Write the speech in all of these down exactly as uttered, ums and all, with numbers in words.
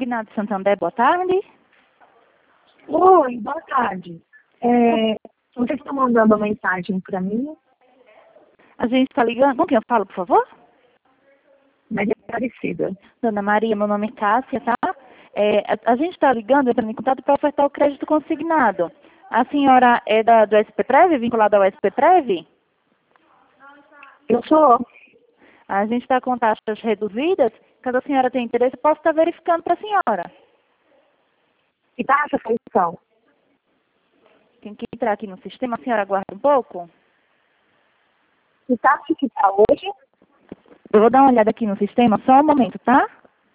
Consignado Santander, boa tarde. Oi, boa tarde. É, vocês estão mandando uma mensagem para mim? A gente está ligando... Com quem eu falo, por favor? Maria Aparecida. Dona Maria, meu nome é Cássia, tá? É, a, a gente está ligando, entrando em contato para ofertar o crédito consignado. A senhora é da, do S P Prev, vinculada ao S P Prev? Eu sou. A gente está com taxas reduzidas. Caso a senhora tenha interesse, eu posso estar verificando para a senhora. Que taxa vocês são? Tem que entrar aqui no sistema, a senhora aguarda um pouco. Que taxa que está hoje? Eu vou dar uma olhada aqui no sistema, só um momento, tá?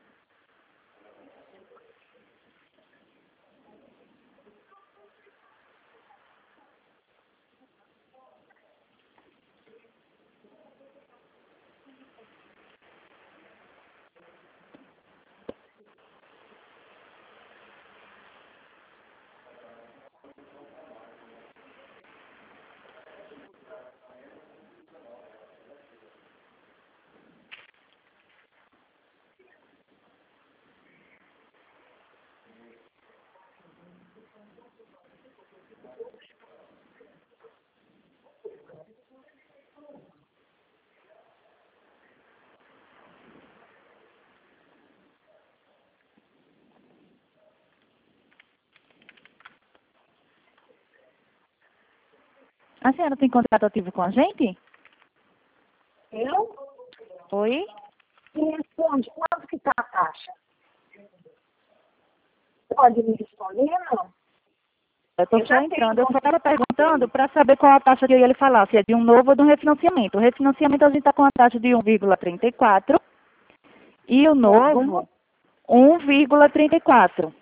A senhora tem contrato ativo com a gente? Eu? Oi? Me responde, quanto que está a taxa? Pode me responder, não? Eu estou Eu só já entrando. tenho Eu só estava perguntando para saber qual a taxa que eu ia lhe falar, se é de um novo ou de um refinanciamento. O refinanciamento a gente está com a taxa de um vírgula trinta e quatro e o novo um vírgula trinta e quatro.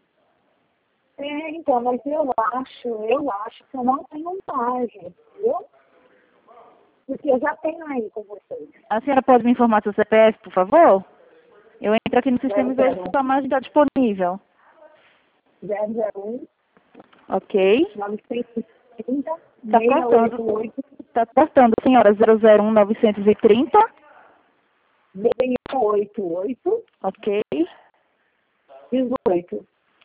É, então, mas eu acho, eu acho que eu não tenho margem, viu? Porque eu já tenho aí com vocês. A senhora pode me informar seu C P F, por favor? Eu entro aqui no sistema e zero vejo zero se a margem está disponível. um, zero zero um, Ok. novecentos e trinta, Está seiscentos e oitenta e cortando. oito, Está cortando, senhora. zero zero um novecentos e trinta. seiscentos e oitenta e oito, Ok. dezoito.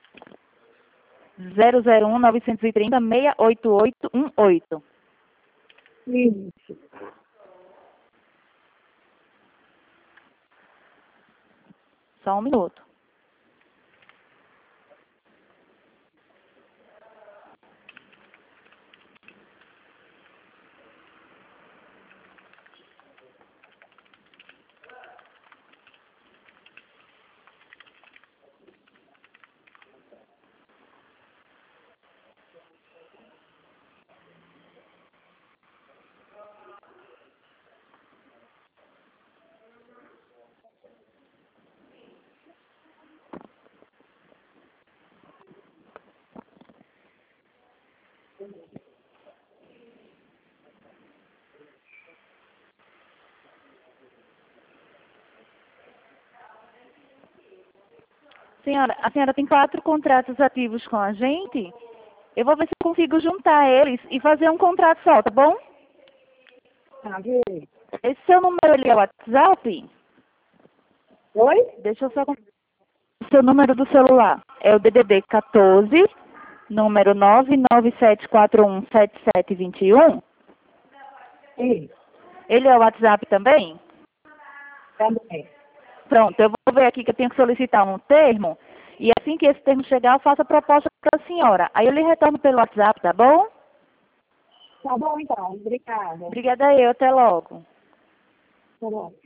zero zero um novecentos e trinta, seiscentos e oitenta e oito, dezoito. Isso. Só um minuto. Senhora, a senhora tem quatro contratos ativos com a gente. Eu vou ver se eu consigo juntar eles e fazer um contrato só, tá bom? Tá, vendo? Esse seu número ali é o WhatsApp? Oi? Deixa eu só... con- O seu número do celular é o D D D quatorze, número nove nove sete quatro um sete sete dois um. Sim, Ele é o WhatsApp também? também. Pronto, eu vou ver aqui que eu tenho que solicitar um termo. E assim que esse termo chegar, eu faço a proposta para a senhora. Aí eu lhe retorno pelo WhatsApp, tá bom? Tá bom, então. Obrigada. Obrigada eu, até logo. Tá bom.